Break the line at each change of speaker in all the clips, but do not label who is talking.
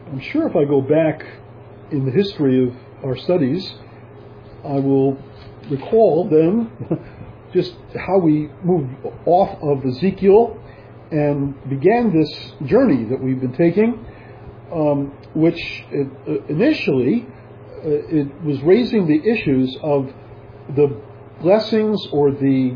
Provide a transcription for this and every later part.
I'm sure if I go back in the history of our studies, I will recall then just how we moved off of Ezekiel and began this journey that we've been taking, which initially it was raising the issues of the blessings or the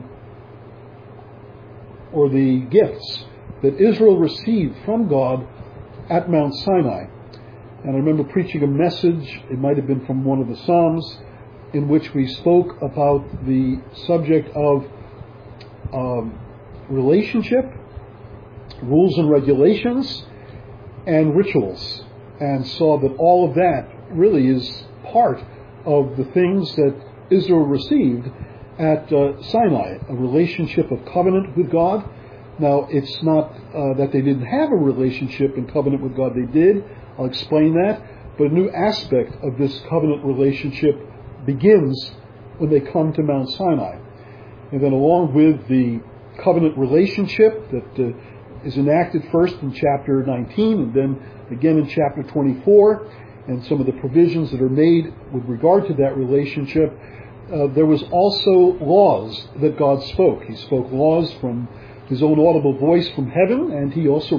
gifts that Israel received from God at Mount Sinai. And I remember preaching a message, it might have been from one of the Psalms, in which we spoke about the subject of relationship, rules and regulations, and rituals, and saw that all of that really is part of the things that Israel received at Sinai, a relationship of covenant with God. Now, it's not that they didn't have a relationship in covenant with God. They did. I'll explain that. But a new aspect of this covenant relationship begins when they come to Mount Sinai. And then along with the covenant relationship that is enacted first in chapter 19 and then again in chapter 24, and some of the provisions that are made with regard to that relationship, there was also laws that God spoke. He spoke laws from his own audible voice from heaven, and he also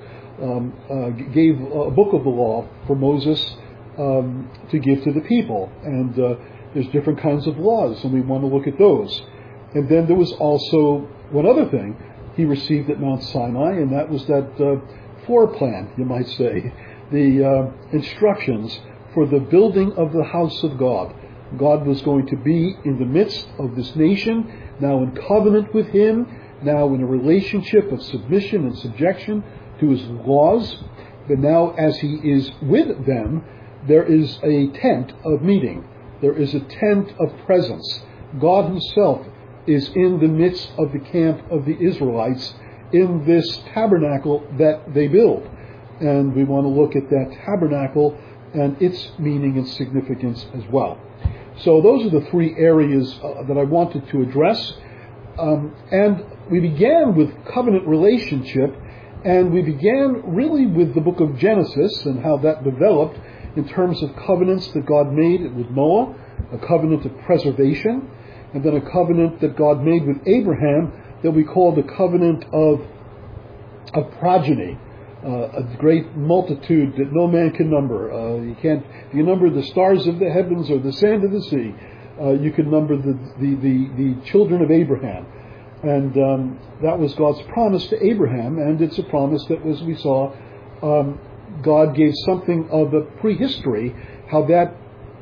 gave a book of the law for Moses to give to the people. And there's different kinds of laws, and we want to look at those. And then there was also one other thing he received at Mount Sinai, and that was that floor plan, you might say, the instructions for the building of the house of God. God was going to be in the midst of this nation, now in covenant with him, now in a relationship of submission and subjection to his laws. But now as he is with them, there is a tent of meeting. There is a tent of presence. God himself is in the midst of the camp of the Israelites in this tabernacle that they build. And we want to look at that tabernacle and its meaning and significance as well. So those are the three areas that I wanted to address. And we began with covenant relationship, and we began really with the book of Genesis and how that developed in terms of covenants that God made with Noah, a covenant of preservation, and then a covenant that God made with Abraham that we call the covenant of progeny. A great multitude that no man can number. If you number the stars of the heavens or the sand of the sea, you can number the children of Abraham. And that was God's promise to Abraham, and it's a promise that, as we saw, God gave something of a prehistory, how that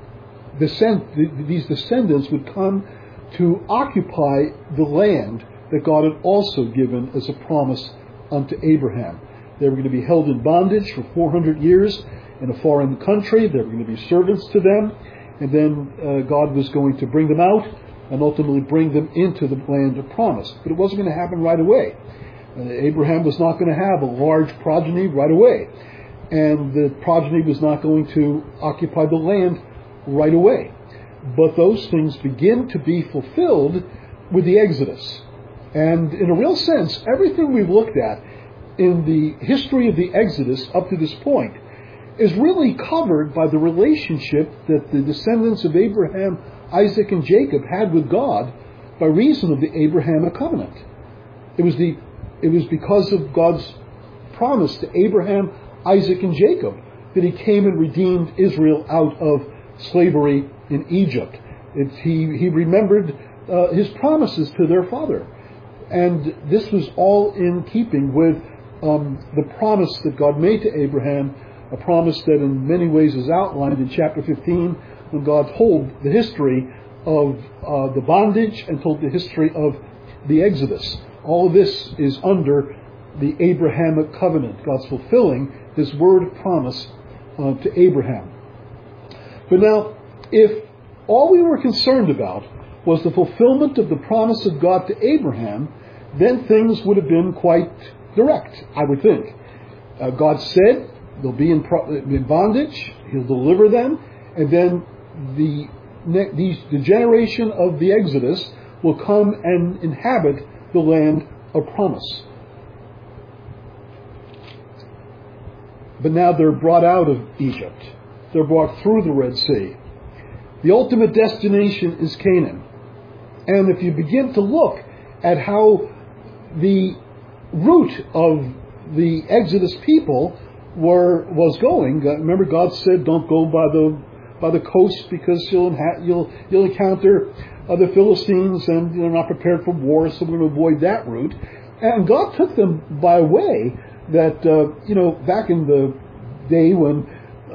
these descendants would come to occupy the land that God had also given as a promise unto Abraham. They were going to be held in bondage for 400 years in a foreign country. They were going to be servants to them. And then God was going to bring them out and ultimately bring them into the land of promise. But it wasn't going to happen right away. Abraham was not going to have a large progeny right away. And the progeny was not going to occupy the land right away. But those things begin to be fulfilled with the Exodus. And in a real sense, everything we've looked at in the history of the Exodus up to this point is really covered by the relationship that the descendants of Abraham, Isaac, and Jacob had with God by reason of the Abrahamic covenant. It was because of God's promise to Abraham, Isaac, and Jacob that he came and redeemed Israel out of slavery in Egypt. He remembered his promises to their father. And this was all in keeping with the promise that God made to Abraham, a promise that in many ways is outlined in chapter 15 when God told the history of the bondage and told the history of the Exodus. All of this is under the Abrahamic covenant, God's fulfilling his word of promise to Abraham. But now, if all we were concerned about was the fulfillment of the promise of God to Abraham, then things would have been quite direct, I would think. God said they'll be in bondage, he'll deliver them, and then the generation of the Exodus will come and inhabit the land of promise. but now they're brought out of Egypt. They're brought through the Red Sea. The ultimate destination is Canaan. And if you begin to look at how the route of the Exodus people was going, remember God said, don't go by the coast because you'll encounter the Philistines and you're not prepared for war, so we're going to avoid that route. And God took them by a way that, back in the day when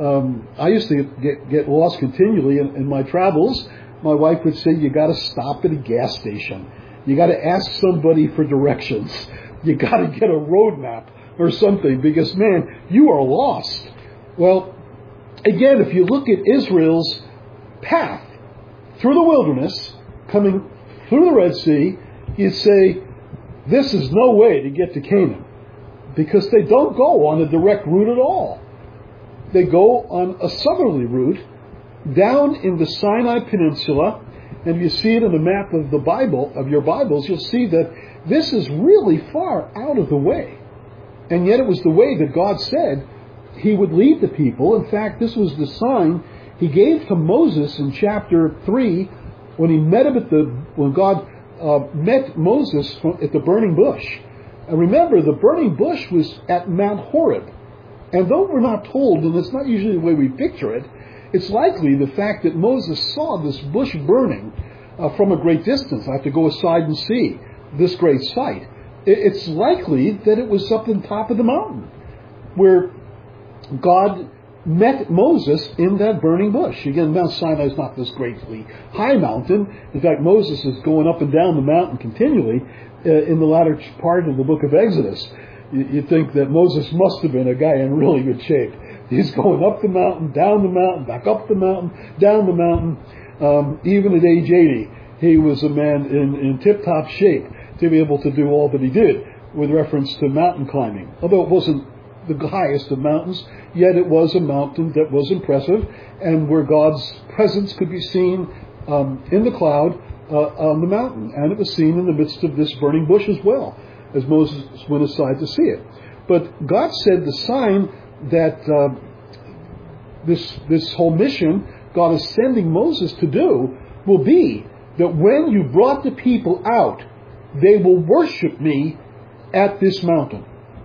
I used to get lost continually in my travels, my wife would say, you got to stop at a gas station. You got to ask somebody for directions. You got to get a road map or something because, man, you are lost. Well, again, if you look at Israel's path through the wilderness, coming through the Red Sea, you'd say, this is no way to get to Canaan because they don't go on a direct route at all. They go on a southerly route down in the Sinai Peninsula, and if you see it in the map of the Bible, of your Bibles, you'll see that this is really far out of the way. And yet it was the way that God said He would lead the people. In fact, this was the sign He gave to Moses in chapter 3 when He met him when God met Moses at the burning bush. And remember, the burning bush was at Mount Horeb. And though we're not told, and it's not usually the way we picture it, it's likely the fact that Moses saw this bush burning from a great distance. I have to go aside and see this great sight. It's likely that it was up on top of the mountain where God met Moses in that burning bush. Again, Mount Sinai is not this greatly high mountain. In fact, Moses is going up and down the mountain continually in the latter part of the book of Exodus. You think that Moses must have been a guy in really good shape. He's going up the mountain, down the mountain, back up the mountain, down the mountain. Even at age 80, he was a man in tip-top shape to be able to do all that he did with reference to mountain climbing. Although it wasn't the highest of mountains, yet it was a mountain that was impressive and where God's presence could be seen in the cloud on the mountain. And it was seen in the midst of this burning bush as well, as Moses went aside to see it. But God said the sign that this whole mission God is sending Moses to do will be that when you brought the people out, they will worship me at this mountain.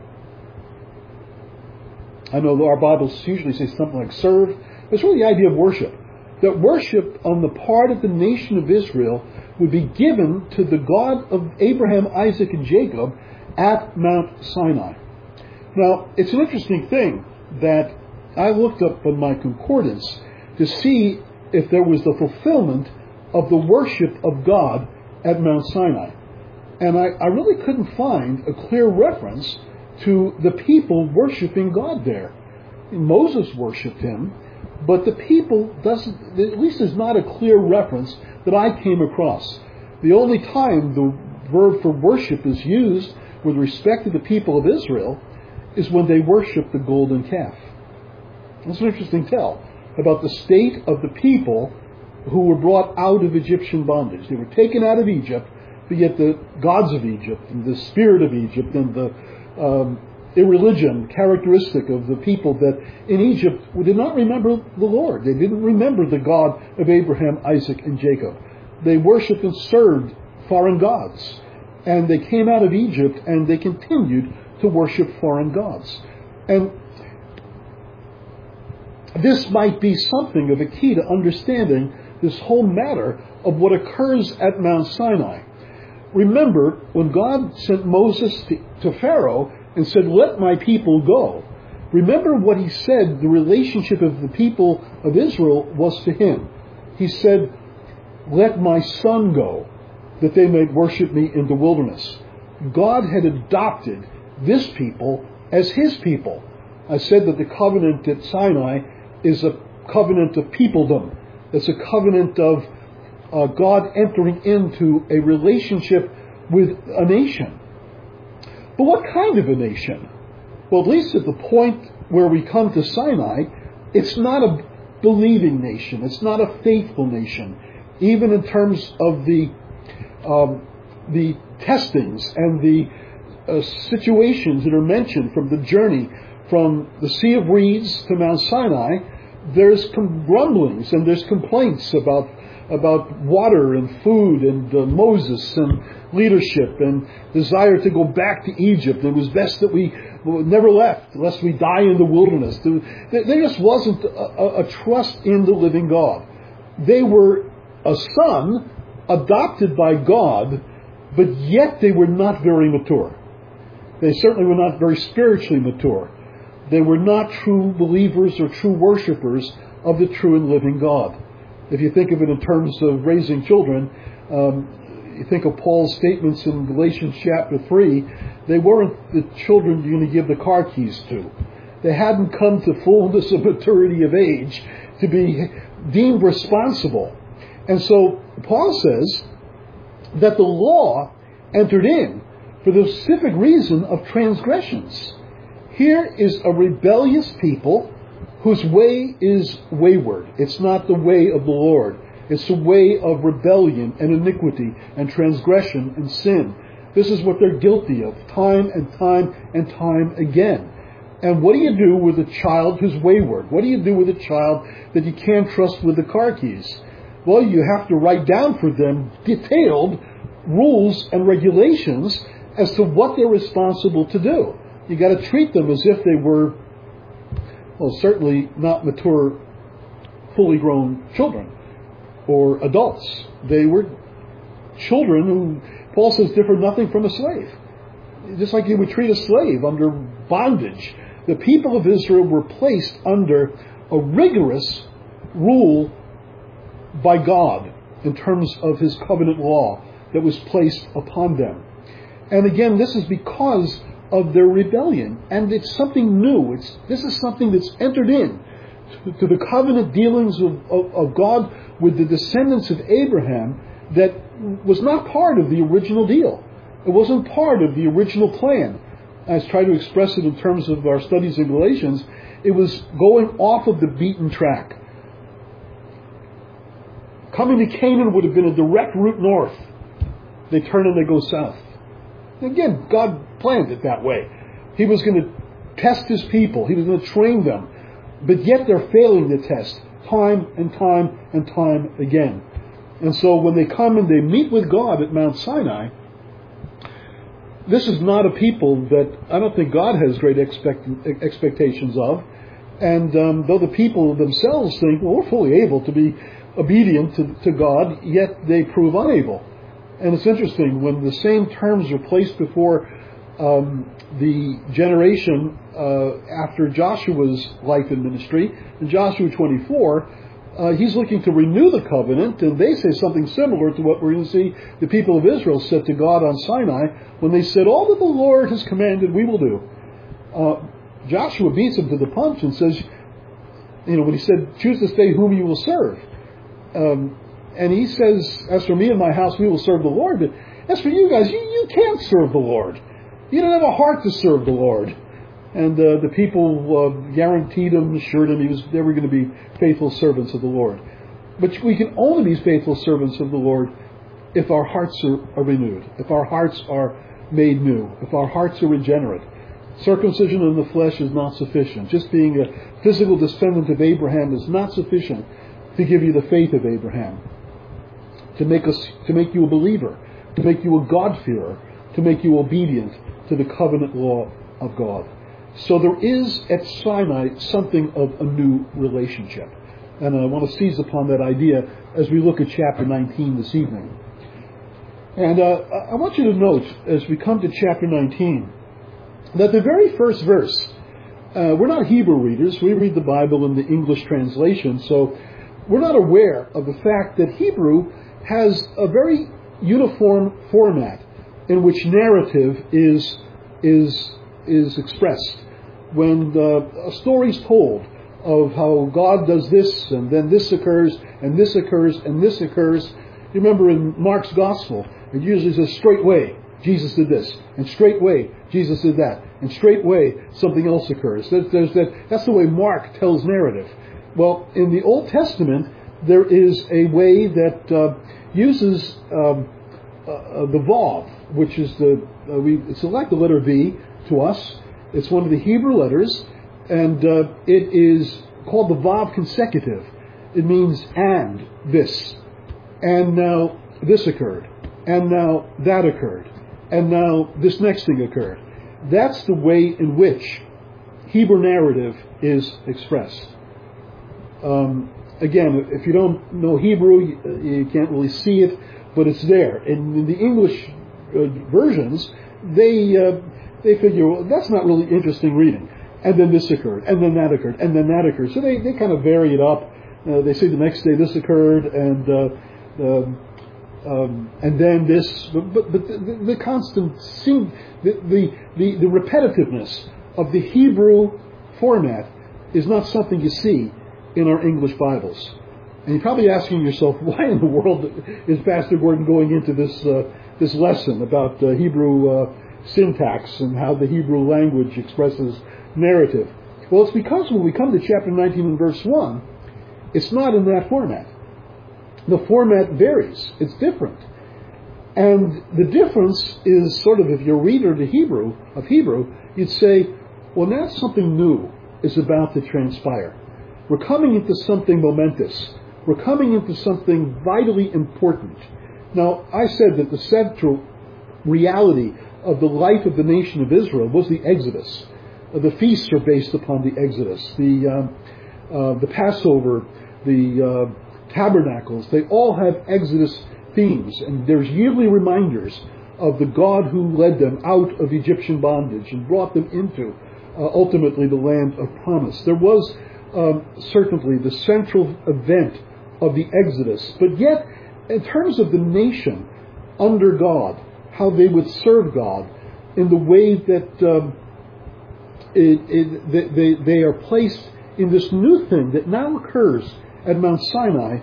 I know our Bibles usually say something like serve. It's really the idea of worship. That worship on the part of the nation of Israel would be given to the God of Abraham, Isaac, and Jacob at Mount Sinai. Now, it's an interesting thing that I looked up in my concordance to see if there was the fulfillment of the worship of God at Mount Sinai. And I really couldn't find a clear reference to the people worshiping God there. Moses worshipped Him, but the people doesn't, at least there's not a clear reference that I came across. The only time the verb for worship is used with respect to the people of Israel is when they worship the golden calf. That's an interesting tell about the state of the people who were brought out of Egyptian bondage. They were taken out of Egypt, but yet the gods of Egypt and the spirit of Egypt and the irreligion characteristic of the people that in Egypt did not remember the Lord. They didn't remember the God of Abraham, Isaac, and Jacob. They worshipped and served foreign gods. And they came out of Egypt and they continued to worship foreign gods. And this might be something of a key to understanding this whole matter of what occurs at Mount Sinai. Remember, when God sent Moses to Pharaoh and said, let my people go, remember what he said the relationship of the people of Israel was to him. He said, let my son go, that they may worship me in the wilderness. God had adopted this people as his people. I said that the covenant at Sinai is a covenant of peopledom. It's a covenant of God entering into a relationship with a nation. But what kind of a nation? Well, at least at the point where we come to Sinai, it's not a believing nation. It's not a faithful nation. Even in terms of the testings and the situations that are mentioned from the journey from the Sea of Reeds to Mount Sinai, there's grumblings and there's complaints about water and food and Moses and leadership and desire to go back to Egypt. It was best that we never left, lest we die in the wilderness. There just wasn't a trust in the living God. They were a son adopted by God, but yet they were not very mature. They certainly were not very spiritually mature. They were not true believers or true worshipers of the true and living God. If you think of it in terms of raising children, you think of Paul's statements in Galatians chapter 3, they weren't the children you're going to give the car keys to. They hadn't come to fullness of maturity of age to be deemed responsible. And so Paul says that the law entered in for the specific reason of transgressions. Here is a rebellious people whose way is wayward. It's not the way of the Lord. It's the way of rebellion and iniquity and transgression and sin. This is what they're guilty of time and time and time again. And what do you do with a child who's wayward? What do you do with a child that you can't trust with the car keys? Well, you have to write down for them detailed rules and regulations as to what they're responsible to do. You got to treat them as if they were, well, certainly not mature, fully grown children or adults. They were children who, Paul says, differ nothing from a slave. Just like you would treat a slave under bondage. The people of Israel were placed under a rigorous rule by God in terms of His covenant law that was placed upon them. And again, this is because of their rebellion, and it's something new. This is something that's entered in to the covenant dealings of God with the descendants of Abraham that was not part of the original deal. It wasn't part of the original plan. I was trying to express it in terms of our studies in Galatians. It was going off of the beaten track. Coming to Canaan would have been a direct route north. They turn and they go south. Again, God planned it that way. He was going to test His people. He was going to train them. But yet they're failing the test time and time and time again. And so when they come and they meet with God at Mount Sinai, this is not a people that I don't think God has great expectations of. And though the people themselves think, well, we're fully able to be obedient to God, yet they prove unable. And it's interesting, when the same terms are placed before the generation after Joshua's life and ministry, in Joshua 24, he's looking to renew the covenant, and they say something similar to what we're going to see the people of Israel said to God on Sinai when they said, all that the Lord has commanded we will do. Joshua beats them to the punch and says, when he said, choose this day whom you will serve. And he says, as for me and my house, we will serve the Lord. But as for you guys, you can't serve the Lord. You don't have a heart to serve the Lord. And the people guaranteed him, assured him they were going to be faithful servants of the Lord. But we can only be faithful servants of the Lord if our hearts are renewed, if our hearts are made new, if our hearts are regenerate. Circumcision in the flesh is not sufficient. Just being a physical descendant of Abraham is not sufficient to give you the faith of Abraham, to make you a believer, to make you a God-fearer, to make you obedient to the covenant law of God. So there is at Sinai something of a new relationship. And I want to seize upon that idea as we look at chapter 19 this evening. And I want you to note, as we come to chapter 19, that the very first verse, we're not Hebrew readers, we read the Bible in the English translation, so we're not aware of the fact that Hebrew has a very uniform format in which narrative is expressed. When a story's told of how God does this, and then this occurs, and this occurs, and this occurs, you remember in Mark's Gospel, it usually says straightway Jesus did this, and straightway Jesus did that, and straightway something else occurs. That's the way Mark tells narrative. Well, in the Old Testament, there is a way that uses the Vav, which is it's like the letter V to us. It's one of the Hebrew letters, And it is called the Vav consecutive. It means and this. And now this occurred. And now that occurred. And now this next thing occurred. That's the way in which Hebrew narrative is expressed. Again, if you don't know Hebrew, you can't really see it, but it's there. And in the English versions, they figure, well, that's not really interesting reading. And then this occurred, and then that occurred, and then that occurred. So they kind of vary it up. They say the next day this occurred, and then this. But the constant, the repetitiveness of the Hebrew format is not something you see in our English Bibles. And you're probably asking yourself, why in the world is Pastor Gordon going into this lesson about Hebrew syntax and how the Hebrew language expresses narrative? Well, it's because when we come to chapter 19 and verse 1, it's not in that format. The format varies. It's different. And the difference is sort of, if you're a reader of Hebrew, you'd say, well, now something new is about to transpire. We're coming into something momentous. We're coming into something vitally important. Now, I said that the central reality of the life of the nation of Israel was the Exodus. The feasts are based upon the Exodus. The Passover, the tabernacles, they all have Exodus themes. And there's yearly reminders of the God who led them out of Egyptian bondage and brought them into, ultimately, the land of promise. There was certainly the central event of the Exodus. But yet, in terms of the nation under God, how they would serve God in the way that they are placed in this new thing that now occurs at Mount Sinai,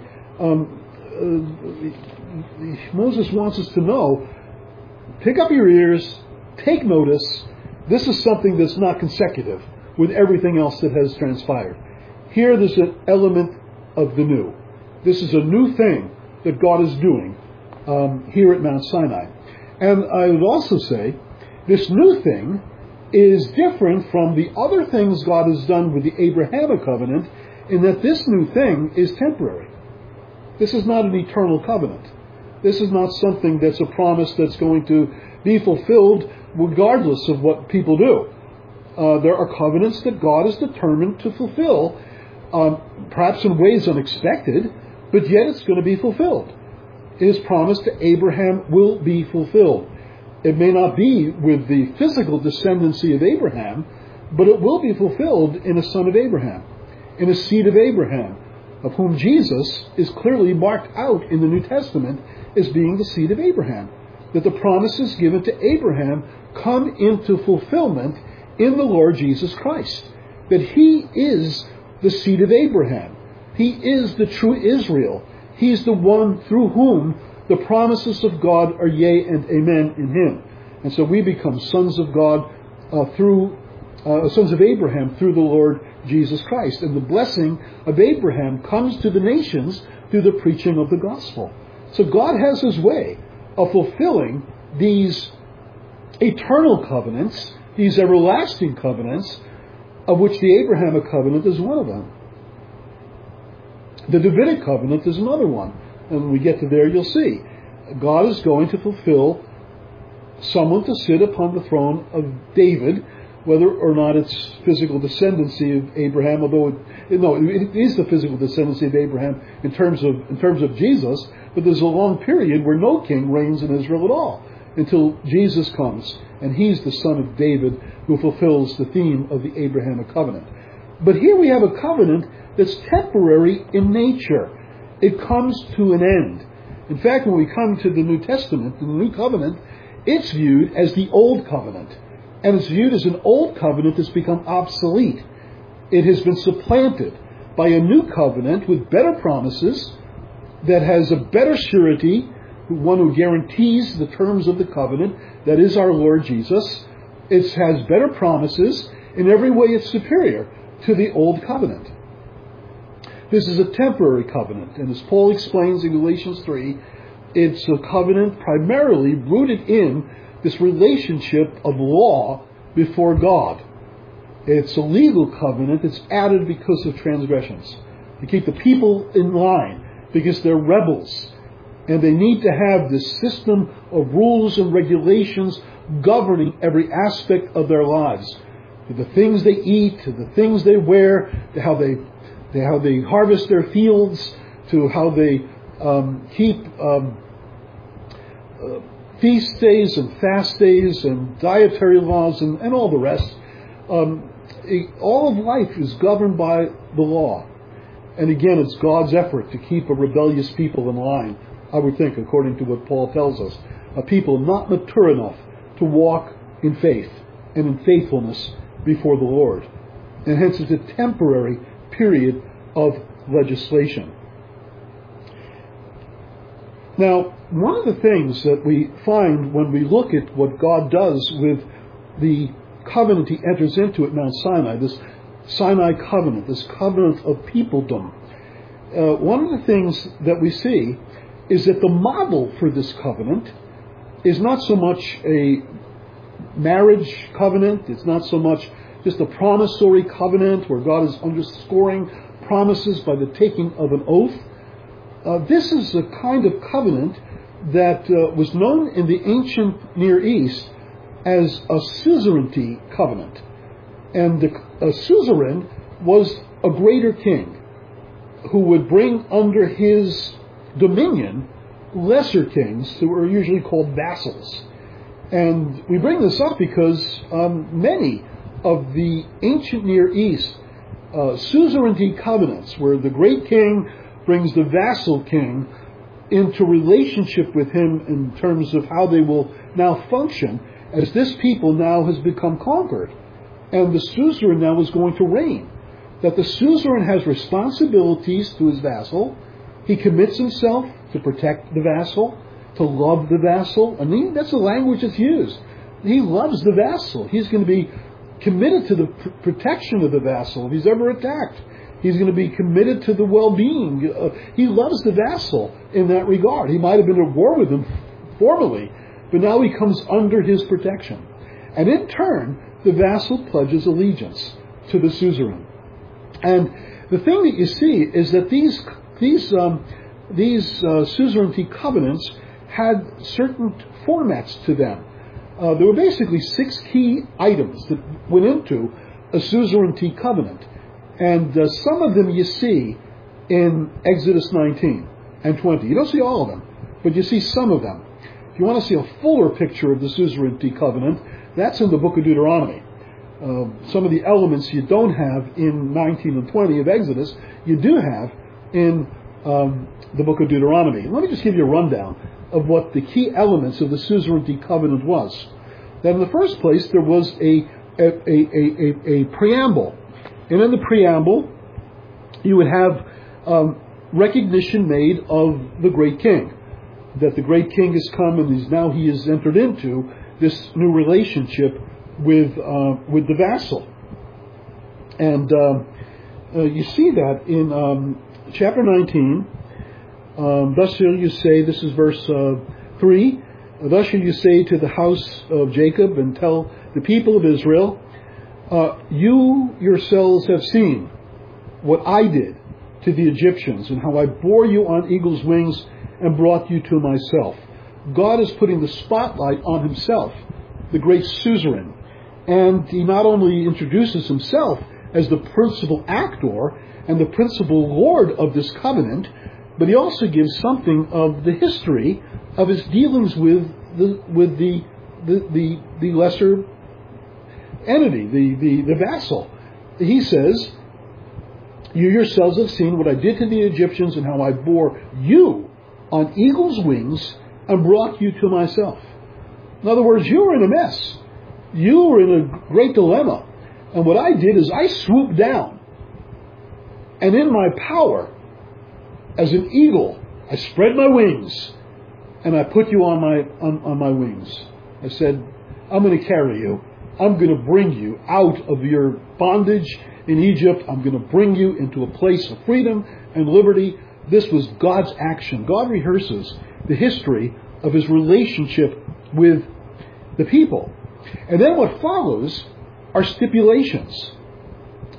Moses wants us to know, pick up your ears, take notice, this is something that's not consecutive with everything else that has transpired. Here there's an element of the new. This is a new thing that God is doing here at Mount Sinai. And I would also say, this new thing is different from the other things God has done with the Abrahamic covenant, in that this new thing is temporary. This is not an eternal covenant. This is not something that's a promise that's going to be fulfilled regardless of what people do. There are covenants that God is determined to fulfill, perhaps in ways unexpected, but yet it's going to be fulfilled. His promise to Abraham will be fulfilled. It may not be with the physical descendancy of Abraham, but it will be fulfilled in a son of Abraham, in a seed of Abraham, of whom Jesus is clearly marked out in the New Testament as being the seed of Abraham. That the promises given to Abraham come into fulfillment in the Lord Jesus Christ. That he is the seed of Abraham. He is the true Israel. He's the one through whom the promises of God are yea and amen in him. And so we become sons of God sons of Abraham through the Lord Jesus Christ. And the blessing of Abraham comes to the nations through the preaching of the gospel. So God has his way of fulfilling these eternal covenants, these everlasting covenants, of which the Abrahamic covenant is one of them. The Davidic covenant is another one. And when we get to there, you'll see. God is going to fulfill someone to sit upon the throne of David, whether or not it's physical descendancy of Abraham, although it is the physical descendancy of Abraham in terms of Jesus, but there's a long period where no king reigns in Israel at all until Jesus comes, and he's the son of David who fulfills the theme of the Abrahamic covenant. But here we have a covenant that's temporary in nature. It comes to an end. In fact, when we come to the New Testament, the New Covenant, it's viewed as the Old Covenant. And it's viewed as an old covenant that's become obsolete. It has been supplanted by a new covenant with better promises, that has a better surety, one who guarantees the terms of the covenant, that is our Lord Jesus. It has better promises. In every way it's superior to the Old Covenant. This is a temporary covenant, and as Paul explains in Galatians 3, it's a covenant primarily rooted in this relationship of law before God. It's a legal covenant. It's added because of transgressions. To keep the people in line because they're rebels. And they need to have this system of rules and regulations governing every aspect of their lives. To the things they eat, to the things they wear, to how they harvest their fields, to how they keep feast days and fast days and dietary laws and all the rest. All of life is governed by the law. And again, it's God's effort to keep a rebellious people in line, I would think, according to what Paul tells us. A people not mature enough to walk in faith and in faithfulness before the Lord. And hence it's a temporary period of legislation. Now, one of the things that we find when we look at what God does with the covenant he enters into at Mount Sinai, this Sinai covenant, this covenant of peopledom, one of the things that we see is that the model for this covenant is not so much a marriage covenant, it's not so much just a promissory covenant where God is underscoring promises by the taking of an oath. This is a kind of covenant that was known in the ancient Near East as a suzerainty covenant. And a suzerain was a greater king who would bring under his dominion lesser kings who were usually called vassals. And we bring this up because many of the ancient Near East suzerainty covenants, where the great king brings the vassal king into relationship with him in terms of how they will now function as this people now has become conquered. And the suzerain now is going to reign. That the suzerain has responsibilities to his vassal. He commits himself to protect the vassal, to love the vassal. And that's the language that's used. He loves the vassal. He's going to be committed to the protection of the vassal if he's ever attacked. He's going to be committed to the well-being. He loves the vassal in that regard. He might have been at war with him formerly, but now he comes under his protection. And in turn, the vassal pledges allegiance to the suzerain. And the thing that you see is that these suzerainty covenants had certain formats to them. There were basically 6 key items that went into a suzerainty covenant. And some of them you see in Exodus 19 and 20. You don't see all of them, but you see some of them. If you want to see a fuller picture of the suzerainty covenant, that's in the book of Deuteronomy. Some of the elements you don't have in 19 and 20 of Exodus, you do have in the book of Deuteronomy. Let me just give you a rundown of what the key elements of the suzerainty covenant was. That in the first place, there was a preamble. And in the preamble, you would have recognition made of the great king. That the great king has come and he has entered into this new relationship with the vassal. And you see that in chapter 19. Thus shall you say, this is verse 3, thus shall you say to the house of Jacob and tell the people of Israel, you yourselves have seen what I did to the Egyptians and how I bore you on eagle's wings and brought you to myself. God is putting the spotlight on himself, the great suzerain. And he not only introduces himself as the principal actor and the principal lord of this covenant, but he also gives something of the history of his dealings with the lesser entity, the vassal. He says, you yourselves have seen what I did to the Egyptians and how I bore you on eagle's wings and brought you to myself. In other words, you were in a mess. You were in a great dilemma. And what I did is I swooped down. And in my power, as an eagle, I spread my wings and I put you on my wings. I said, I'm going to carry you. I'm going to bring you out of your bondage in Egypt. I'm going to bring you into a place of freedom and liberty. This was God's action. God rehearses the history of his relationship with the people. And then what follows are stipulations.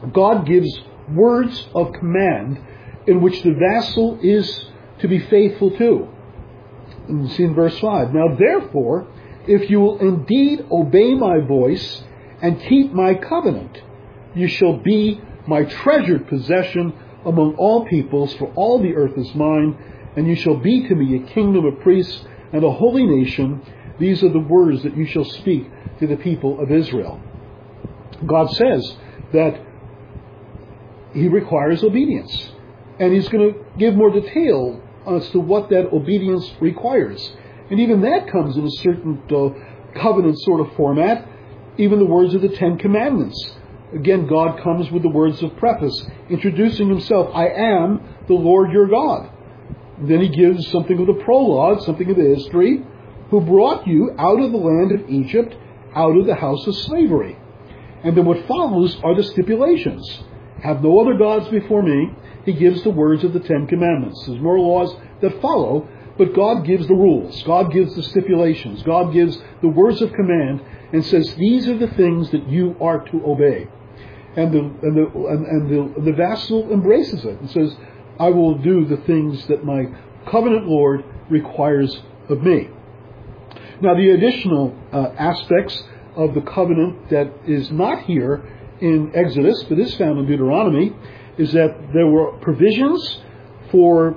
God gives words of command in which the vassal is to be faithful to. And you see in verse 5, now therefore, if you will indeed obey my voice and keep my covenant, you shall be my treasured possession among all peoples, for all the earth is mine, and you shall be to me a kingdom of priests and a holy nation. These are the words that you shall speak to the people of Israel. God says that he requires obedience, and he's going to give more detail as to what that obedience requires. And even that comes in a certain covenant sort of format, even the words of the Ten Commandments. Again, God comes with the words of preface, introducing himself, I am the Lord your God. And then he gives something of the prologue, something of the history, who brought you out of the land of Egypt, out of the house of slavery. And then what follows are the stipulations. Have no other gods before me. He gives the words of the Ten Commandments. There's more laws that follow, but God gives the rules. God gives the stipulations. God gives the words of command and says, these are the things that you are to obey. And the vassal embraces it and says, I will do the things that my covenant Lord requires of me. Now, the additional aspects of the covenant that is not here in Exodus, but is found in Deuteronomy, is that there were provisions for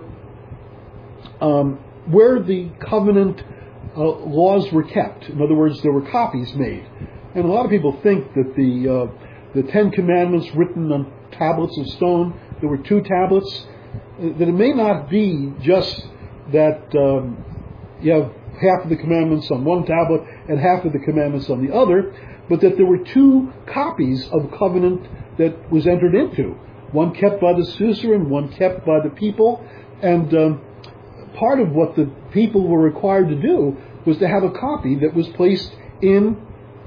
where the covenant laws were kept. In other words, there were copies made. And a lot of people think that the Ten Commandments written on tablets of stone, there were 2 tablets, that it may not be just that you have half of the commandments on one tablet and half of the commandments on the other, but that there were 2 copies of covenant that was entered into. One kept by the suzerain, one kept by the people, and part of what the people were required to do was to have a copy that was placed in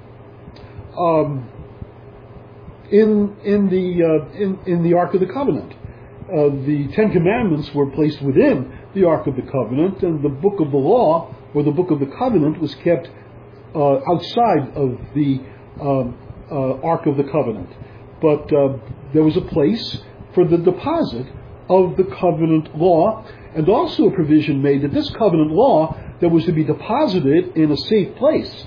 the Ark of the Covenant. The Ten Commandments were placed within the Ark of the Covenant, and the Book of the Law, or the Book of the Covenant, was kept outside of the Ark of the Covenant. But there was a place for the deposit of the covenant law, and also a provision made that this covenant law that was to be deposited in a safe place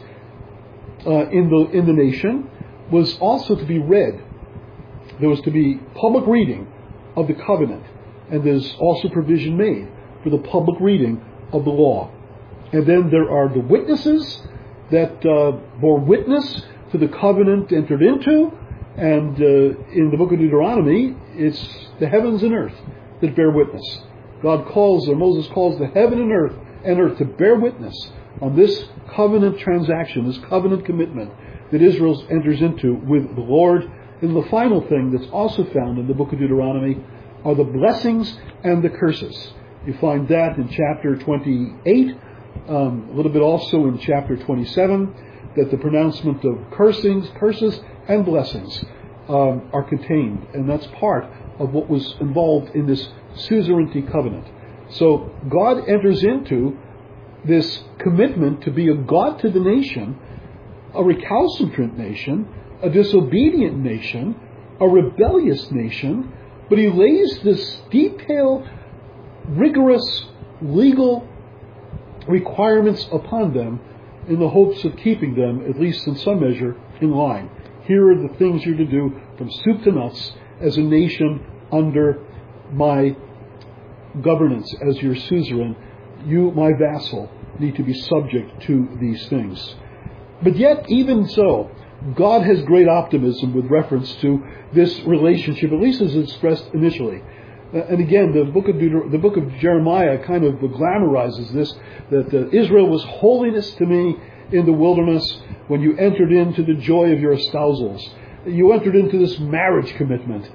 in the nation was also to be read. There was to be public reading of the covenant, and there's also provision made for the public reading of the law. And then there are the witnesses that bore witness to the covenant entered into, and in the book of Deuteronomy, it's the heavens and earth that bear witness. Moses calls the heaven and earth to bear witness on this covenant transaction, this covenant commitment that Israel enters into with the Lord. And the final thing that's also found in the book of Deuteronomy are the blessings and the curses. You find that in chapter 28, a little bit also in chapter 27, that the pronouncement of curses and blessings are contained. And that's part of what was involved in this suzerainty covenant. So God enters into this commitment to be a God to the nation, a recalcitrant nation, a disobedient nation, a rebellious nation, but he lays this detailed, rigorous, legal requirements upon them in the hopes of keeping them, at least in some measure, in line. Here are the things you're to do from soup to nuts as a nation under my governance, as your suzerain. You, my vassal, need to be subject to these things. But yet, even so, God has great optimism with reference to this relationship, at least as expressed initially. And again, the book of Jeremiah kind of glamorizes this, that Israel was holiness to me in the wilderness when you entered into the joy of your espousals. You entered into this marriage commitment.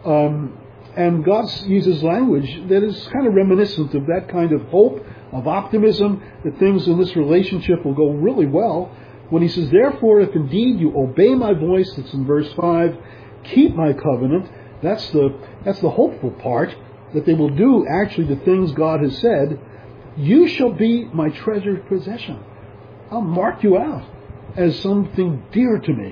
And God uses language that is kind of reminiscent of that kind of hope, of optimism, that things in this relationship will go really well. When he says, therefore, if indeed you obey my voice, that's in verse 5, keep my covenant, that's the hopeful part, that they will do actually the things God has said, you shall be my treasured possession. I'll mark you out as something dear to me,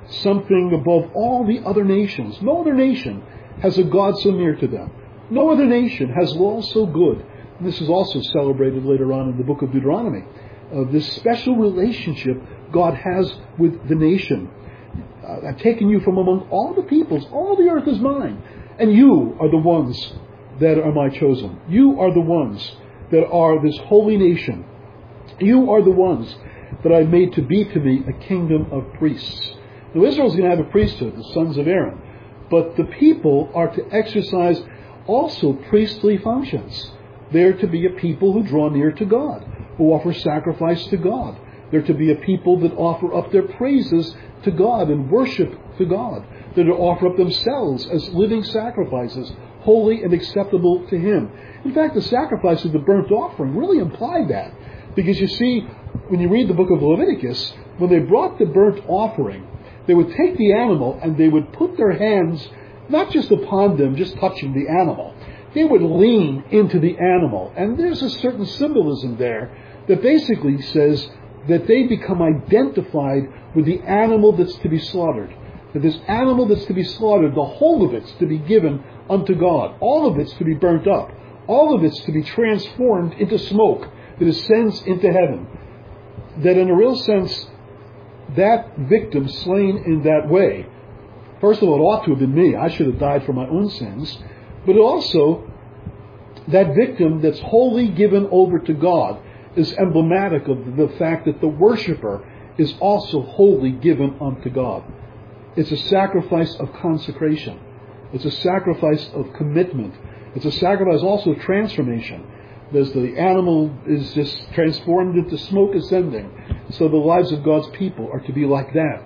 something above all the other nations. No other nation has a God so near to them. No other nation has laws so good. And this is also celebrated later on in the book of Deuteronomy, of this special relationship God has with the nation. I've taken you from among all the peoples. All the earth is mine. And you are the ones that are my chosen. You are the ones that are this holy nation. You are the ones that I made to be to me a kingdom of priests. Now Israel's going to have a priesthood, the sons of Aaron. But the people are to exercise also priestly functions. They're to be a people who draw near to God, who offer sacrifice to God. They're to be a people that offer up their praises to God and worship to God. They're to offer up themselves as living sacrifices, holy and acceptable to Him. In fact, the sacrifice of the burnt offering really implied that. Because you see, when you read the book of Leviticus, when they brought the burnt offering, they would take the animal and they would put their hands not just upon them, just touching the animal. They would lean into the animal. And there's a certain symbolism there that basically says that they become identified with the animal that's to be slaughtered. That this animal that's to be slaughtered, the whole of it's to be given unto God. All of it's to be burnt up. All of it's to be transformed into smoke that ascends into heaven. That in a real sense, that victim slain in that way, first of all, it ought to have been me. I should have died for my own sins. But also, that victim that's wholly given over to God is emblematic of the fact that the worshiper is also wholly given unto God. It's a sacrifice of consecration. It's a sacrifice of commitment. It's a sacrifice also of transformation. As the animal is just transformed into smoke ascending, so the lives of God's people are to be like that.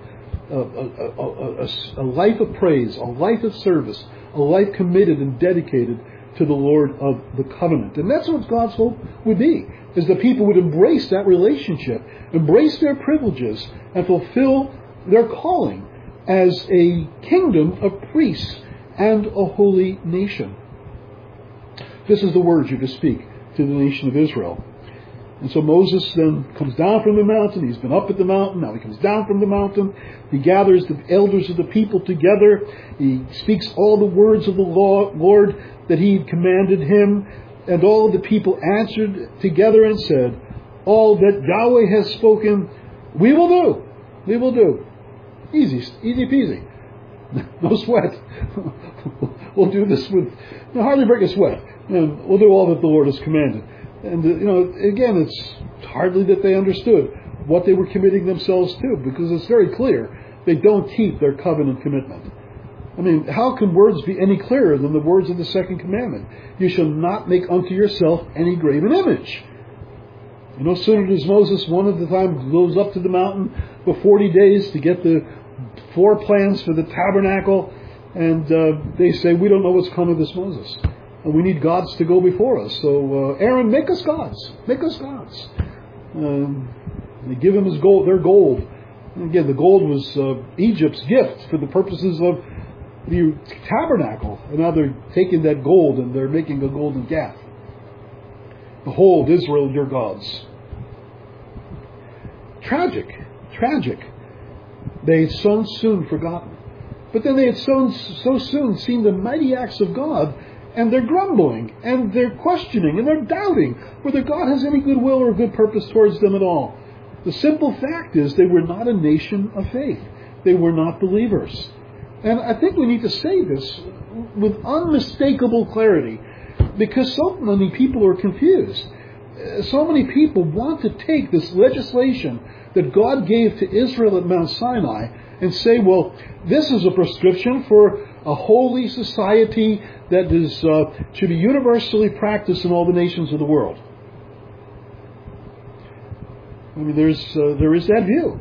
A life of praise, a life of service, a life committed and dedicated to the Lord of the covenant. And that's what God's hope would be, is the people would embrace that relationship, embrace their privileges, and fulfill their calling as a kingdom of priests and a holy nation. This is the word you're to speak to the nation of Israel. And so Moses then comes down from the mountain. He's been up at the mountain. Now he comes down from the mountain. He gathers the elders of the people together. He speaks all the words of the Lord that he had commanded him. And all of the people answered together and said, all that Yahweh has spoken, we will do. We will do. Easy peasy. No sweat. We'll do this with hardly break a sweat. And we'll do all that the Lord has commanded. And, again, it's hardly that they understood what they were committing themselves to, because it's very clear they don't keep their covenant commitment. I mean, how can words be any clearer than the words of the second commandment? You shall not make unto yourself any graven image. No sooner does Moses one of the time goes up to the mountain for 40 days to get the floor plans for the tabernacle, and they say, we don't know what's come of this Moses. And we need gods to go before us. So, Aaron, make us gods. Make us gods. They give him his gold, their gold. And again, the gold was Egypt's gift for the purposes of the tabernacle. And now they're taking that gold and they're making a golden calf. Behold, Israel, your gods. Tragic. They had so soon forgotten. But then they had so soon seen the mighty acts of God, and they're grumbling, and they're questioning, and they're doubting whether God has any goodwill or good purpose towards them at all. The simple fact is they were not a nation of faith. They were not believers. And I think we need to say this with unmistakable clarity, because so many people are confused. So many people want to take this legislation that God gave to Israel at Mount Sinai and say, well, this is a prescription for a holy society that is should be universally practiced in all the nations of the world. I mean, there is that view.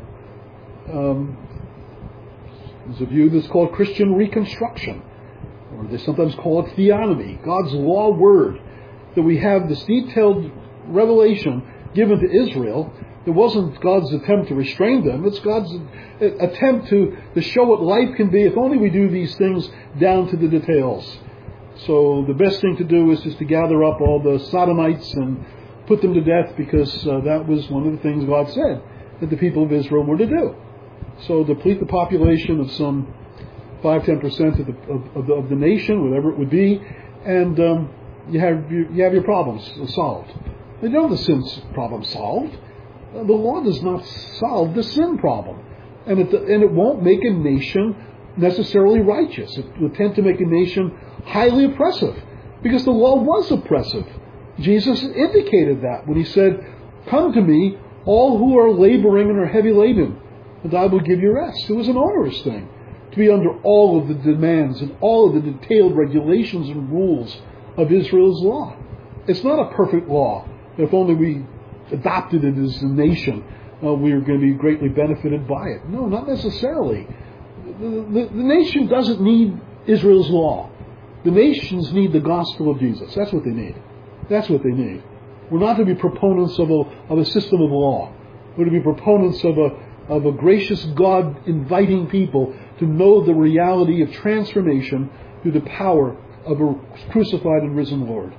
There's a view that's called Christian Reconstruction, or they sometimes call it theonomy, God's law word, that we have this detailed revelation given to Israel. It wasn't God's attempt to restrain them. It's God's attempt to show what life can be if only we do these things down to the details. So the best thing to do is just to gather up all the sodomites and put them to death, because that was one of the things God said that the people of Israel were to do. So deplete the population of some 5-10% of the nation, whatever it would be, and you have your problems solved. You don't have the sin problem solved. The law does not solve the sin problem, and it won't make a nation necessarily righteous. It will tend to make a nation highly oppressive, because the law was oppressive. Jesus indicated that when he said, "Come to me, all who are laboring and are heavy laden, and I will give you rest." It was an onerous thing to be under all of the demands and all of the detailed regulations and rules of Israel's law. It's not a perfect law. If only we adopted it as a nation, we are going to be greatly benefited by it. No, not necessarily. The nation doesn't need Israel's law. The nations need the gospel of Jesus. That's what they need. That's what they need. We're not to be proponents of a system of law. We're to be proponents of a gracious God inviting people to know the reality of transformation through the power of a crucified and risen Lord.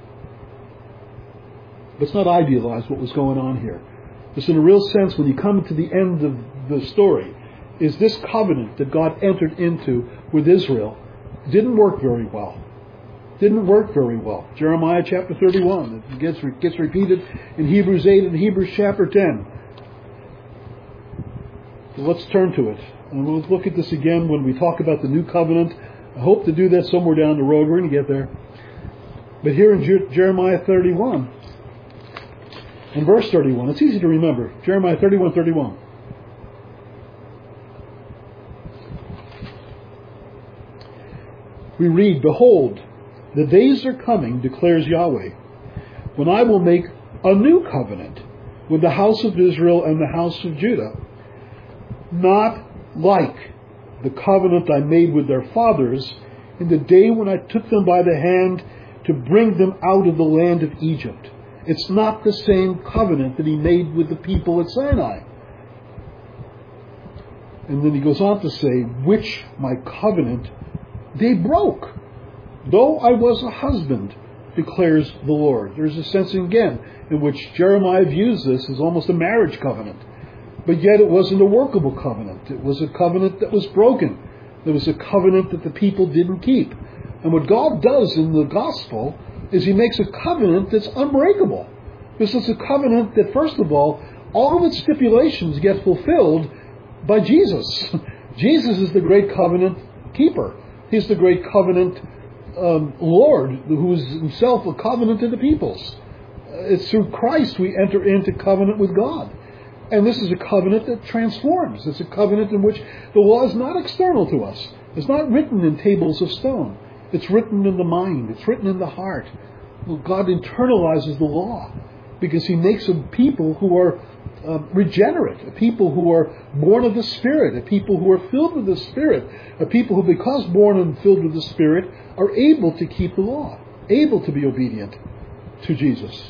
Let's not idealize what was going on here. Just in a real sense, when you come to the end of the story, is this covenant that God entered into with Israel didn't work very well. Didn't work very well. Jeremiah chapter 31. It gets repeated in Hebrews 8 and Hebrews chapter 10. So let's turn to it. And we'll look at this again when we talk about the new covenant. I hope to do that somewhere down the road. We're going to get there. But here in Jeremiah 31, in verse 31, it's easy to remember. Jeremiah 31:31. We read, "Behold, the days are coming, declares Yahweh, when I will make a new covenant with the house of Israel and the house of Judah, not like the covenant I made with their fathers in the day when I took them by the hand to bring them out of the land of Egypt." It's not the same covenant that he made with the people at Sinai. And then he goes on to say, "Which my covenant they broke, though I was a husband, declares the Lord." There's a sense again in which Jeremiah views this as almost a marriage covenant. But yet it wasn't a workable covenant. It was a covenant that was broken. It was a covenant that the people didn't keep. And what God does in the gospel is he makes a covenant that's unbreakable. This is a covenant that, first of all of its stipulations get fulfilled by Jesus. Jesus is the great covenant keeper. He's the great covenant Lord, who is himself a covenant to the peoples. It's through Christ we enter into covenant with God. And this is a covenant that transforms. It's a covenant in which the law is not external to us. It's not written in tables of stone. It's written in the mind. It's written in the heart. Well, God internalizes the law because he makes a people who are regenerate, a people who are born of the Spirit, a people who are filled with the Spirit, a people who, because born and filled with the Spirit, are able to keep the law, able to be obedient to Jesus.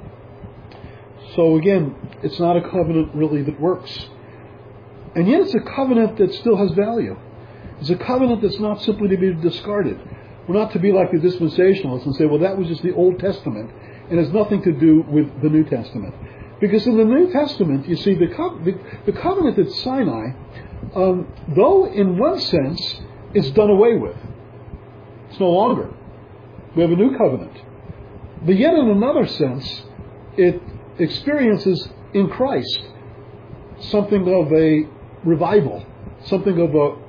So again, it's not a covenant really that works. And yet it's a covenant that still has value. It's a covenant that's not simply to be discarded. We're not to be like the dispensationalists and say, well, that was just the Old Testament and has nothing to do with the New Testament. Because in the New Testament, you see, the covenant at Sinai, though in one sense it's done away with. It's no longer. We have a new covenant. But yet in another sense, it experiences in Christ something of a revival, something of a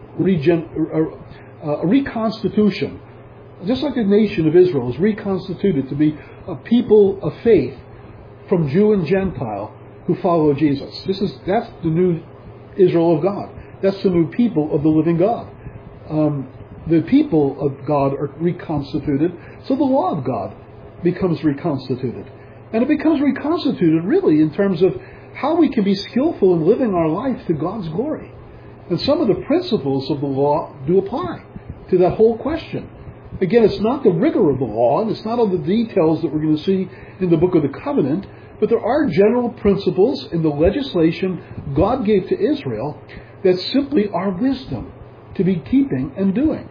reconstitution. Just like the nation of Israel is reconstituted to be a people of faith from Jew and Gentile who follow Jesus. That's the new Israel of God. That's the new people of the living God. The people of God are reconstituted, so the law of God becomes reconstituted. And it becomes reconstituted really in terms of how we can be skillful in living our life to God's glory. And some of the principles of the law do apply to that whole question. Again, it's not the rigor of the law, and it's not all the details that we're going to see in the book of the covenant, but there are general principles in the legislation God gave to Israel that simply are wisdom to be keeping and doing.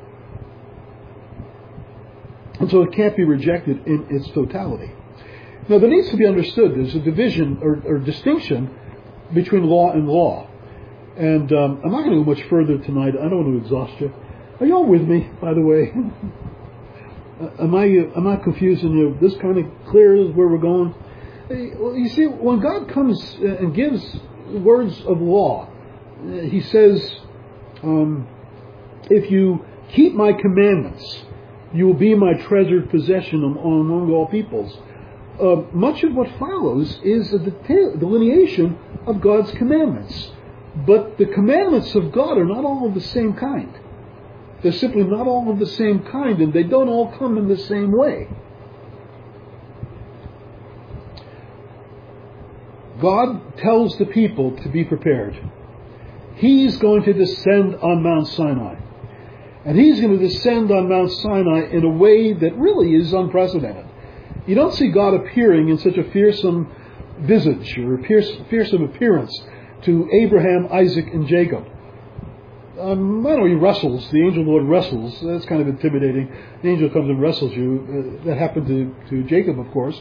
And so it can't be rejected in its totality. Now, there needs to be understood there's a division or distinction between law and law. And I'm not going to go much further tonight. I don't want to exhaust you. Are you all with me, by the way? Am I confusing you? This kind of clear is where we're going? Well, you see, when God comes and gives words of law, He says, if you keep my commandments, you will be my treasured possession among all peoples. Much of what follows is a delineation of God's commandments. But the commandments of God are not all of the same kind. They're simply not all of the same kind, and they don't all come in the same way. God tells the people to be prepared. He's going to descend on Mount Sinai. And He's going to descend on Mount Sinai in a way that really is unprecedented. You don't see God appearing in such a fearsome visage or fearsome appearance to Abraham, Isaac, and Jacob. I know He wrestles. The angel of the Lord wrestles. That's kind of intimidating. The angel comes and wrestles you. That happened to Jacob, of course.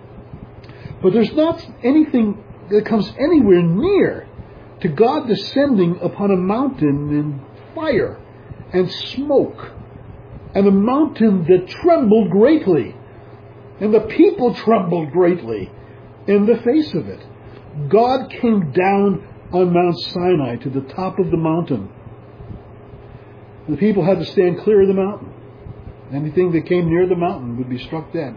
But there's not anything that comes anywhere near to God descending upon a mountain in fire and smoke, and a mountain that trembled greatly, and the people trembled greatly in the face of it. God came down on Mount Sinai to the top of the mountain. The people had to stand clear of the mountain. Anything that came near the mountain would be struck dead.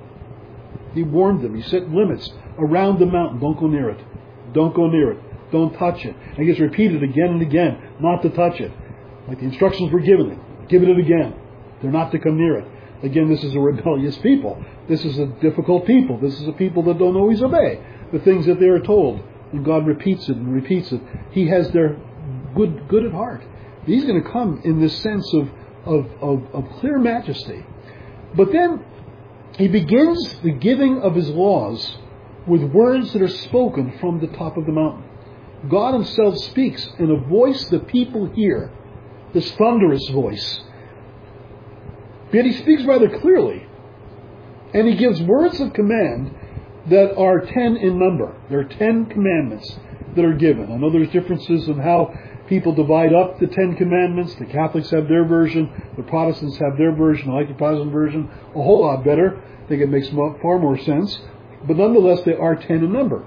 He warned them. He set limits around the mountain. Don't go near it. Don't go near it. Don't touch it. And He gets repeated again and again, not to touch it. Like the instructions were given. Give it again. They're not to come near it. Again, this is a rebellious people. This is a difficult people. This is a people that don't always obey the things that they are told. And God repeats it and repeats it. He has their good at heart. He's going to come in this sense of clear majesty. But then He begins the giving of His laws with words that are spoken from the top of the mountain. God Himself speaks in a voice the people hear, this thunderous voice. Yet He speaks rather clearly. And He gives words of command that are 10 in number. There are 10 commandments that are given. I know there's differences in how people divide up the 10 commandments. The Catholics have their version. The Protestants have their version. I like the Protestant version a whole lot better. I think it makes far more sense. But nonetheless, they are 10 in number.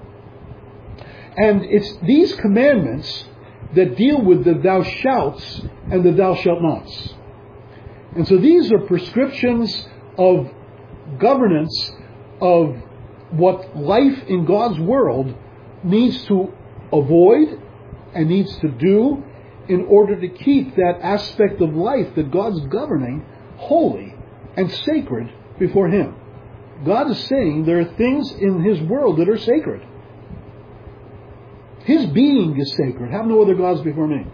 And it's these commandments that deal with the thou shalt and the thou shalt nots. And so these are prescriptions of governance of what life in God's world needs to avoid and needs to do in order to keep that aspect of life that God's governing holy and sacred before Him. God is saying there are things in His world that are sacred. His being is sacred. Have no other gods before me.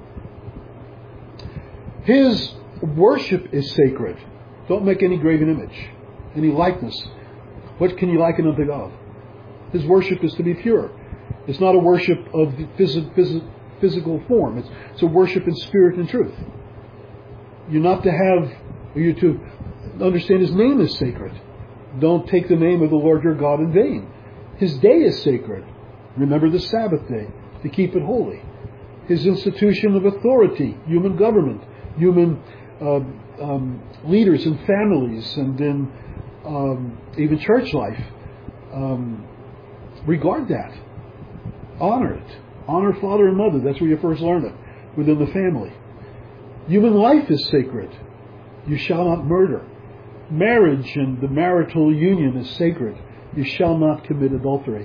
His worship is sacred. Don't make any graven image, any likeness. What can you liken unto God? His worship is to be pure. It's not a worship of the physical form. It's a worship in spirit and truth. You're to understand His name is sacred. Don't take the name of the Lord your God in vain. His day is sacred. Remember the Sabbath day to keep it holy. His institution of authority, human government, human leaders in families and in even church life. Regard that. Honor it. Honor father and mother. That's where you first learn it, within the family. Human life is sacred. You shall not murder. Marriage and the marital union is sacred. You shall not commit adultery.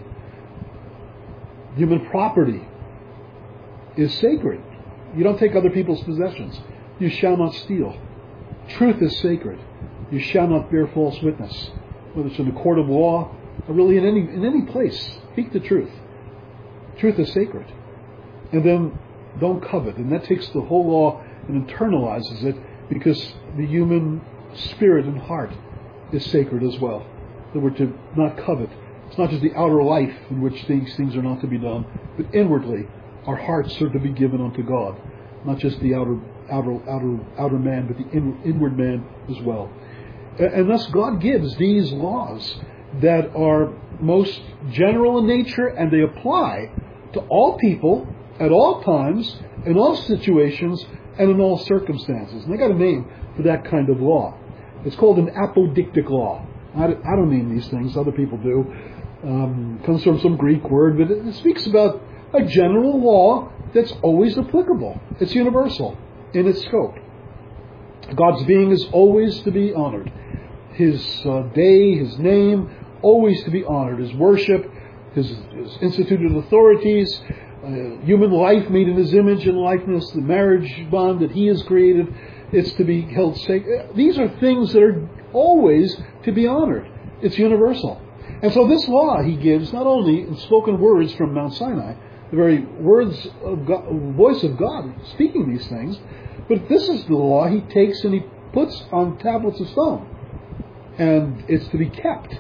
Human property is sacred. You don't take other people's possessions. You shall not steal. Truth is sacred. You shall not bear false witness. Whether it's in the court of law or really in any place, speak the truth. Truth is sacred. And then don't covet. And that takes the whole law and internalizes it, because the human spirit and heart is sacred as well. That we're to not covet. It's not just the outer life in which these things are not to be done, but inwardly our hearts are to be given unto God. Not just the outer man, but the inward man as well. And thus God gives these laws that are most general in nature, and they apply to all people at all times, in all situations, and in all circumstances. And they got a name for that kind of law. It's called an apodictic law. I don't mean these things, other people do. Comes from some Greek word, but it speaks about a general law that's always applicable. It's universal in its scope. God's being is always to be honored. His day, His name, always to be honored. His worship, His instituted authorities, human life made in His image and likeness, the marriage bond that He has created, it's to be held sacred. These are things that are always to be honored. It's universal. And so this law He gives, not only in spoken words from Mount Sinai, the very words of God, voice of God speaking these things, but this is the law He takes and He puts on tablets of stone. And it's to be kept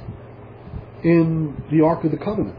in the Ark of the Covenant.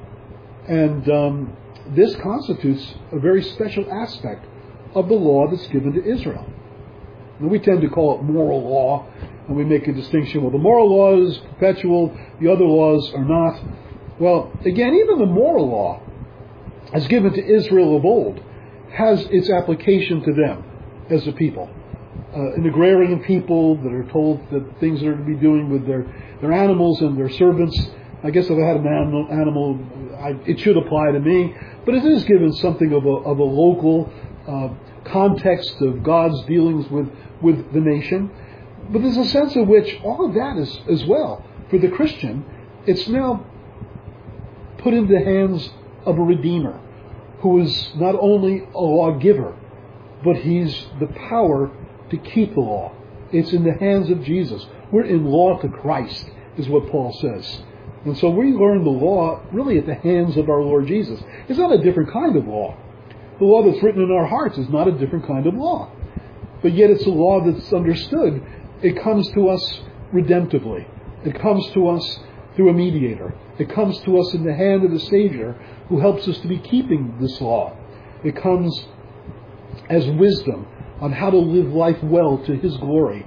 And this constitutes a very special aspect of the law that's given to Israel. And we tend to call it moral law, and we make a distinction. Well, the moral law is perpetual, the other laws are not. Well, again, even the moral law, as given to Israel of old, has its application to them as a people. An agrarian people that are told that things that are to be doing with their animals and their servants. I guess if I had an animal, it should apply to me. But it is given something of a local context of God's dealings with the nation. But there's a sense in which all of that is as well. For the Christian, it's now put in the hands of a Redeemer who is not only a lawgiver, but He's the power to keep the law. It's in the hands of Jesus. We're in law to Christ, is what Paul says. And so we learn the law really at the hands of our Lord Jesus. It's not a different kind of law. The law that's written in our hearts is not a different kind of law. But yet it's a law that's understood. It comes to us redemptively. It comes to us through a mediator. It comes to us in the hand of the Savior who helps us to be keeping this law. It comes as wisdom on how to live life well to His glory,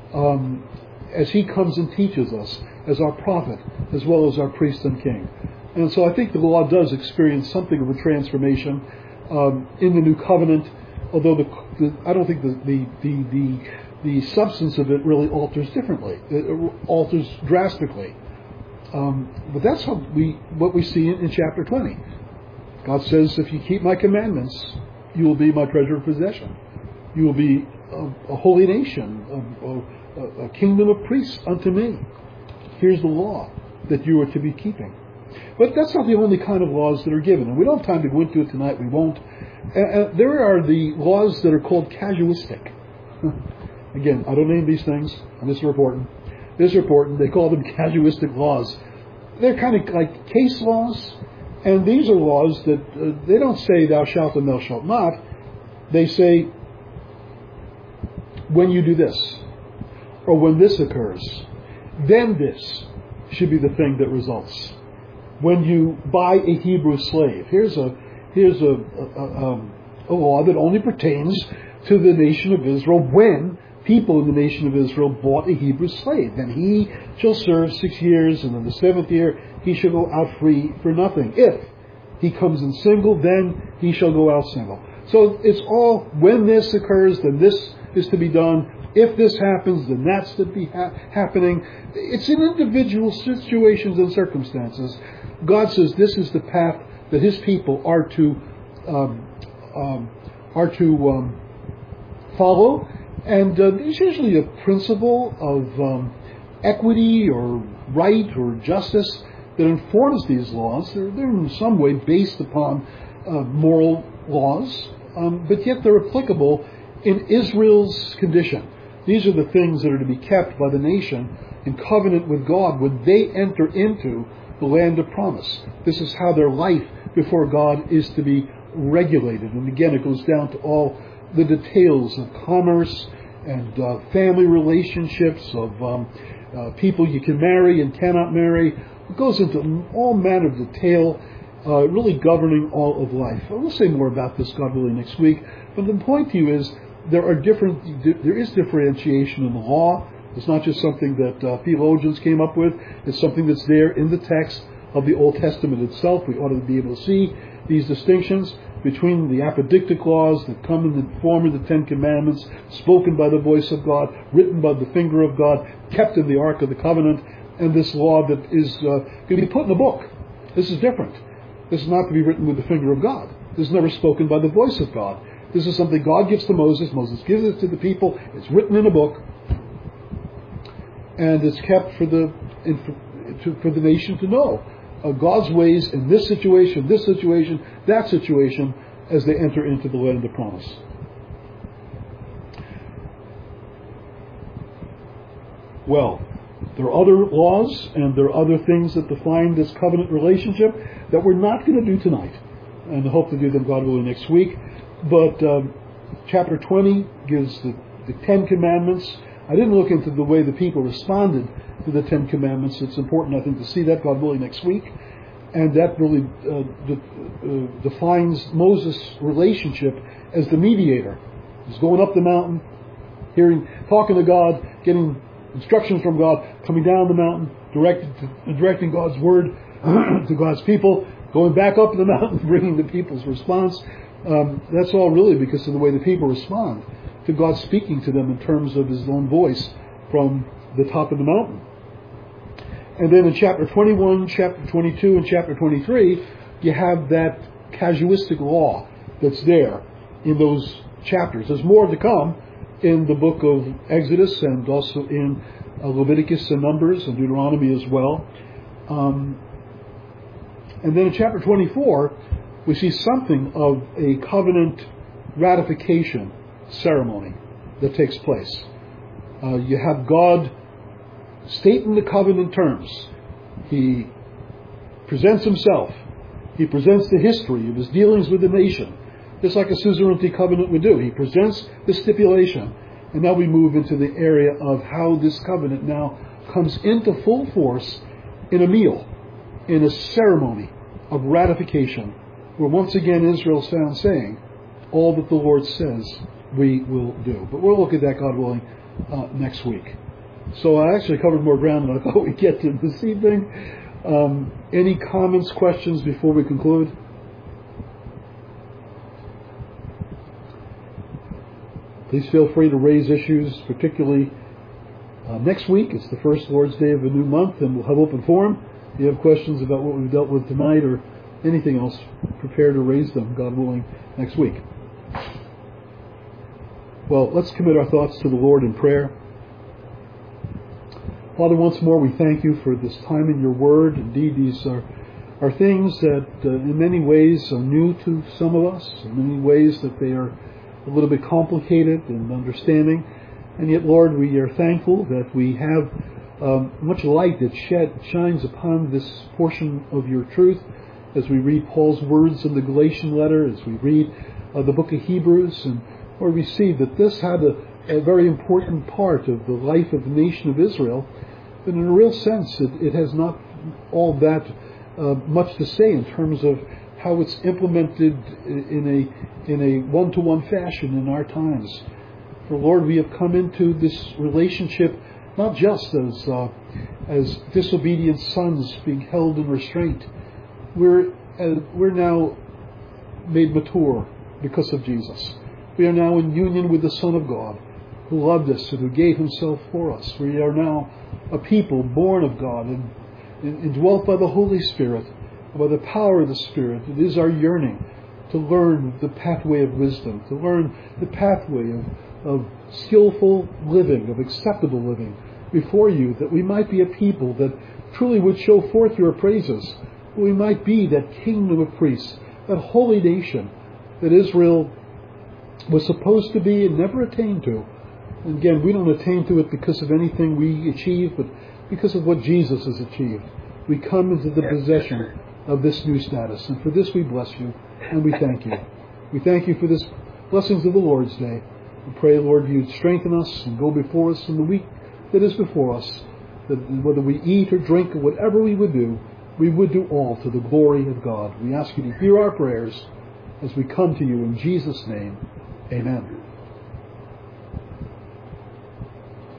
as He comes and teaches us as our prophet, as well as our priest and king. And so I think the law does experience something of a transformation in the new covenant, although I don't think the substance of it really alters differently. It alters drastically. But that's what we see in chapter 20. God says, if you keep my commandments, you will be my treasured possession. You will be a holy nation, a kingdom of priests unto me. Here's the law that you are to be keeping. But that's not the only kind of laws that are given. And we don't have time to go into it tonight. We won't. There are the laws that are called casuistic. Again, I don't name these things. This is important. They call them casuistic laws. They're kind of like case laws. And these are laws that they don't say thou shalt and thou shalt not. They say, when you do this, or when this occurs, then this should be the thing that results. When you buy a Hebrew slave, here's a law that only pertains to the nation of Israel when people in the nation of Israel bought a Hebrew slave. Then he shall serve 6 years, and in the 7th year he shall go out free for nothing. If he comes in single, then he shall go out single. So it's all, when this occurs, then this is to be done. If this happens, then that's to be happening. It's in individual situations and circumstances. God says this is the path that His people are to follow. And there's usually a principle of equity or right or justice that informs these laws. They're in some way based upon moral laws, but yet they're applicable in Israel's condition. These are the things that are to be kept by the nation in covenant with God when they enter into the land of promise. This is how their life before God is to be regulated. And again, it goes down to all the details of commerce and family relationships, of people you can marry and cannot marry. It goes into all manner of detail, really governing all of life. We'll say more about this, God willing, next week. But the point to you is there is differentiation in the law. It's not just something that theologians came up with. It's something that's there in the text of the Old Testament itself. We ought to be able to see these distinctions. between the apodictic laws that come in the form of the Ten Commandments, spoken by the voice of God, written by the finger of God, kept in the Ark of the Covenant, and this law that is going to be put in a book. This is different. This is not to be written with the finger of God. This is never spoken by the voice of God. This is something God gives to Moses. Moses gives it to the people. It's written in a book, and it's kept for the nation to know God's ways in this situation, that situation, as they enter into the land of promise. Well, there are other laws and there are other things that define this covenant relationship that we're not going to do tonight, and I hope to do them, God willing, next week. But chapter 20 gives the Ten Commandments. I didn't look into the way the people responded to the Ten Commandments. It's important, I think, to see that, God willing, next week. And that really defines Moses' relationship as the mediator. He's going up the mountain, talking to God, getting instructions from God, coming down the mountain, directing God's word to God's people, going back up the mountain, bringing the people's response. That's all really because of the way the people respond to God speaking to them in terms of His own voice from the top of the mountain. And then in chapter 21, chapter 22, and chapter 23, you have that casuistic law that's there in those chapters. There's more to come in the book of Exodus and also in Leviticus and Numbers and Deuteronomy as well. And then in chapter 24, we see something of a covenant ratification ceremony that takes place. You have God stating the covenant terms. He presents Himself. He presents the history of His dealings with the nation, just like a suzerainty covenant would do. He presents the stipulation. And now we move into the area of how this covenant now comes into full force in a meal, in a ceremony of ratification, where once again Israel's found saying, all that the Lord says we will do. But we'll look at that, God willing, next week. So I actually covered more ground than I thought we'd get to this evening. Any comments, questions before we conclude? Please feel free to raise issues, particularly next week. It's the first Lord's Day of a new month, and we'll have open forum. If you have questions about what we've dealt with tonight or anything else, prepare to raise them, God willing, next week. Well, let's commit our thoughts to the Lord in prayer. Father, once more we thank You for this time in Your Word. Indeed, these are things that in many ways are new to some of us, in many ways that they are a little bit complicated in understanding. And yet, Lord, we are thankful that we have much light that shines upon this portion of Your truth as we read Paul's words in the Galatian letter, as we read the book of Hebrews, and Lord, we see that this had a very important part of the life of the nation of Israel, but in a real sense it has not all that much to say in terms of how it's implemented in a one-to-one fashion in our times. For Lord, we have come into this relationship not just as disobedient sons being held in restraint. We're now made mature because of Jesus. We are now in union with the Son of God, who loved us and who gave Himself for us. We are now a people born of God and indwelt by the Holy Spirit, by the power of the Spirit. It is our yearning to learn the pathway of wisdom, to learn the pathway of skillful living, of acceptable living before You, that we might be a people that truly would show forth Your praises. We might be that kingdom of priests, that holy nation that Israel was supposed to be and never attained to. And again, we don't attain to it because of anything we achieve, but because of what Jesus has achieved. We come into the possession of this new status. And for this we bless You and we thank You. We thank You for this blessings of the Lord's Day. We pray, Lord, You'd strengthen us and go before us in the week that is before us, that whether we eat or drink or whatever we would do all to the glory of God. We ask You to hear our prayers as we come to You in Jesus' name. Amen.